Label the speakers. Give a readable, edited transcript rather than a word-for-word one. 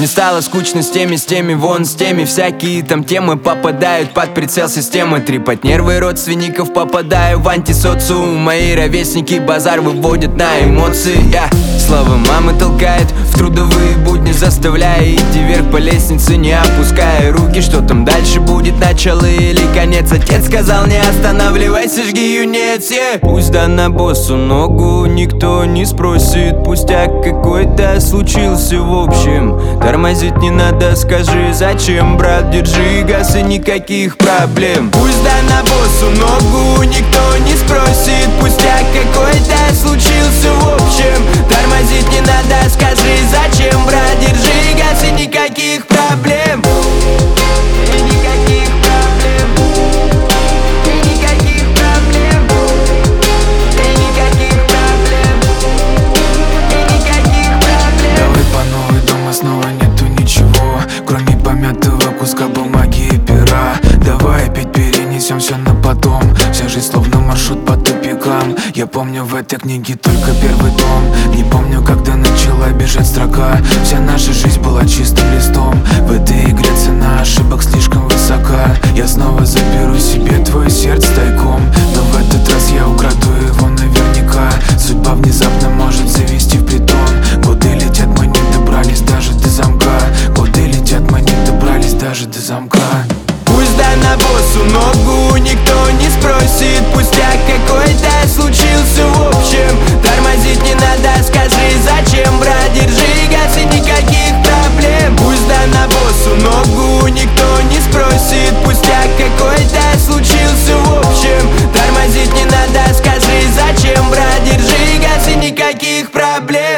Speaker 1: стало скучно с теми, вон с теми. Всякие там темы попадают под прицел системы. Трепать нервы родственников, попадаю в антисоциум. Мои ровесники базар выводят на эмоции. Слова мамы толкает в трудовые будни, заставляя идти вверх по лестнице, не опуская руки. Что там дальше будет, начало или конец? Отец сказал: не останавливайся, жги юнец. Пусть да на боссу ногу никто не спросит, пустяк какой-то случился в общем. Тормозить не надо, скажи зачем, брат, держи газ и никаких проблем. Пусть да на боссу ногу никто не спросит, пустяк какой-то случился в общем. Тормозить не надо, скажи зачем, брат, держи газ и никаких проблем. И никаких проблем. И никаких проблем. И никаких проблем. И никаких проблем.
Speaker 2: Давай по новой, дома снова нету ничего, кроме помятого куска бумаги и пера. Давай опять перенесем все на потом. Вся жизнь словно маршрут по тупикам. Я помню в этой книге только первый том. Не помню, когда начала бежать строка. Вся наша жизнь была чистым листом. В этой игре цена ошибок слишком высока. Я снова заберу себе твое сердце тайком, но в этот раз я украду его наверняка. Судьба внезапно может завести в притон. Годы летят, мы не добрались даже до замка. Годы летят, мы не добрались даже до замка.
Speaker 1: Пусть да на боссу ногу никто не спросит, пустяк какой-то случился в общем. Тормозить не надо, скажи зачем, брат, держи газ и никаких проблем. Пусть да на боссу ногу никто не спросит, пустяк какой-то случился в общем. Тормозить не надо, скажи зачем, брат, держи газ и никаких проблем.